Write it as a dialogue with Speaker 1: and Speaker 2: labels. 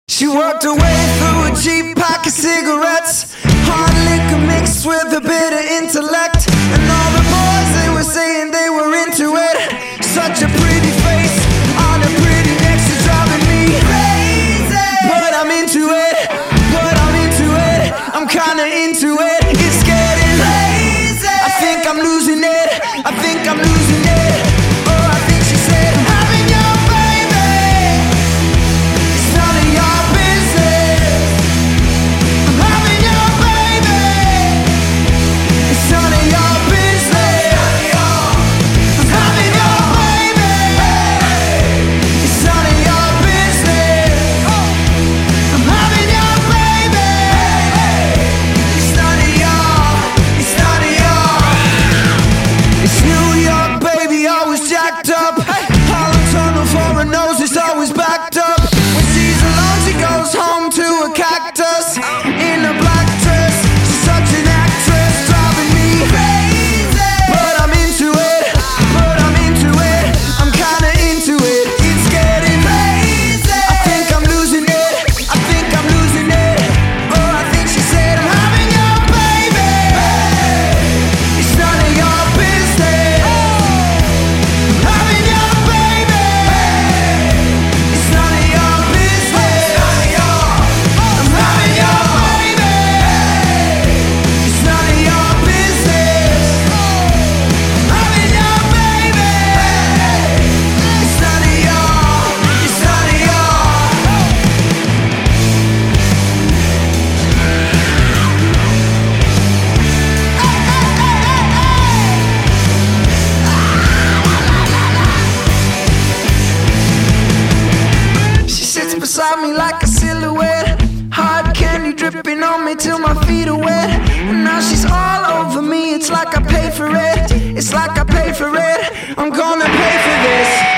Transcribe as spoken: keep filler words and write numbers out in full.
Speaker 1: She worked her way through a cheap pack of cigarettes, hard liquor mixed with a bit of intellect. And all the boys, they were saying they were into it. Such a pretty face on a pretty neck, she's driving me crazy. But I'm into it, but I'm into it, I'm kinda into it. It's getting crazy. I think I'm losing it, I think I'm losing it. Oh, I think she said, I'm having your baby, it's none of your business. I'm having your baby, it's none of your business. I'm having your baby, it's none of your business. I'm having your baby, it's none of your, it's none of your. It's New York, baby, always jacked up. Hollow tunnel for her nose, it's always backed up. When she's alone, she goes home to a cactus in a black dress. She's such an actress, driving me crazy. But I'm into it, but I'm into it, I'm kinda into it. It's getting crazy. I think I'm losing it, I think I'm losing it. Oh, I think she said, I'm having your baby, it's none of your business. I'm having your baby, it's none of your business. I'm having your baby, it's none of your business. I'm having your baby, it's none of your, it's none of your. She sits beside me like a silhouette, hard candy dripping on me till my feet are wet. And now she's all over me, it's like I paid for it, it's like I paid for it, I'm gonna pay for this.